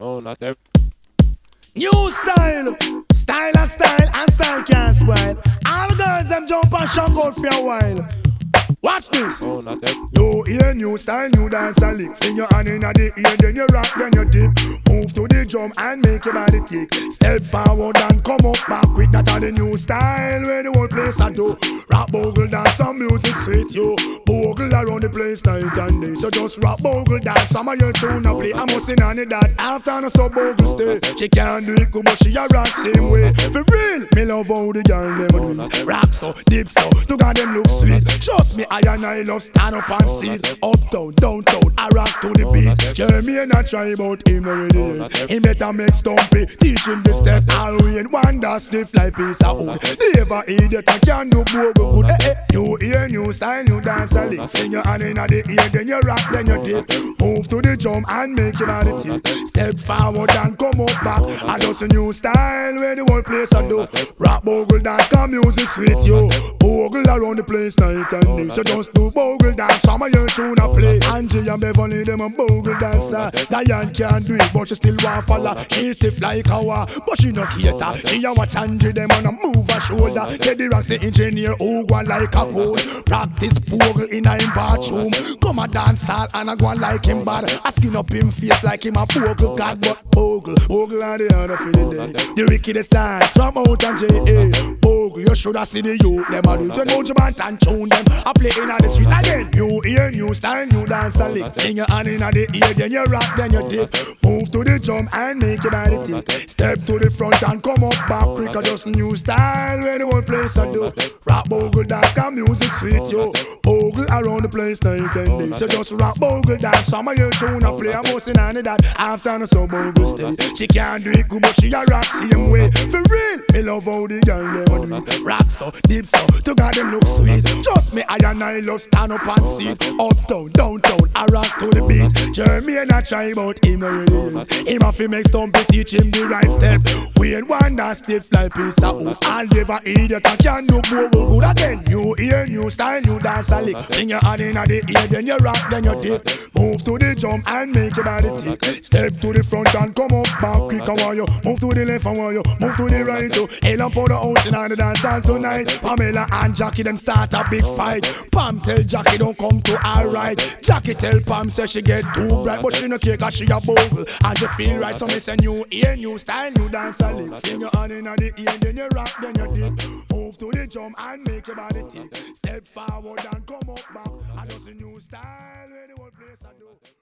Oh, not every. New style, style and style, and style can't spoil. All the girls them jump and shock out for a while. Watch this. Oh, not every. You hear new style, new dance and lick. Fling your hand in the ear, then you rock, then you dip. Move to the drum and make your body kick. Step forward and come up back quick. That's the new style where the whole place I do. Rock, bogle, dance, some music sweet you. Bogle around the place night and day. So just rock, bogle, dance, some of your tune I play. I must sing on it that after no so bogle stay. She can't do it good, but she a rock same way. For real, me love how the girl them do it. Rock so, dip so, to God them look sweet. Trust me, I love stand up and see it. Uptown, downtown, I rock to the beat. Jeremy and I try about him already. He better make stumpy, teach him the step. All we in one that stiff like piece of wood. Never idiot, I can do bogle good. New ear, new style, new dance a lick. Fling your hand in the ear, then you rock, then you dip. Move to the drum and make your body tick. Step forward and come up back. I just a new style where the whole place I do. Rock, bogle, dance, come music sweet you. Bogle around the place night and day. So just do bogle dance, some of your tune I play. Angie and Beverly, them a bogle dancer. Diane can't do it, but she still want follow. She stiff like a war, but she no cater. She a watch Angie, them on a move her shoulder. Get the rocks, the engineer, who go like a cold. Practice bogle in a him bathroom. Come a dance hall and a go like him bad. I skin up him face like him a bogle god, but bogle are the other for the day. The wickedest dance from out and J.A. Bogle, you shoulda see the youth, them a do it. When Mojo Band and tune them, I play in the street again. New ear, new style, new dance and lick. Fling your hand in the ear, then you rock, then you dip. Move to the drum and make your body tick. Step to the front and come up back quick. Just new style where the whole place I do. Rock, bogle, dance, come music sweet yo. Bogle around the place night and day. So just rock, bogle, dance, some of your tune I play. I'm mostly on that after no so bogle stay. She can't do it good, but she a rock same way. For real, me love how the girl them do it. Rock so, deep so, to God them look sweet. Trust me, I love stand up and see it. Uptown, downtown, I rock to the beat. Jeremy and I try about him already. Him have to make stumpy, teach him the right step. We ain't one that stiff like piece of wood. I'll never idiot, I can do bogle good again. New ear, new style, new dance a lick. Bring your hand in the ear, then you rock, then you dip. Move to the drum and make your body tick. Step to the front and come up back quick. I want you move to the left, I want you move to the right. Hell up on the house in the dance hall tonight. Pamela and Jackie them start a big fight. Pam tell Jackie don't come to her right. Jackie tell Pam say she get too bright, but she no care cause she a bogle and she feel right. So me say new ear, new style, new dance a lick. Fling your hand in the ear, then you rock, then you dip. Move to the drum and make your body tick. Step forward and come up back. I just a new style where the whole place I do.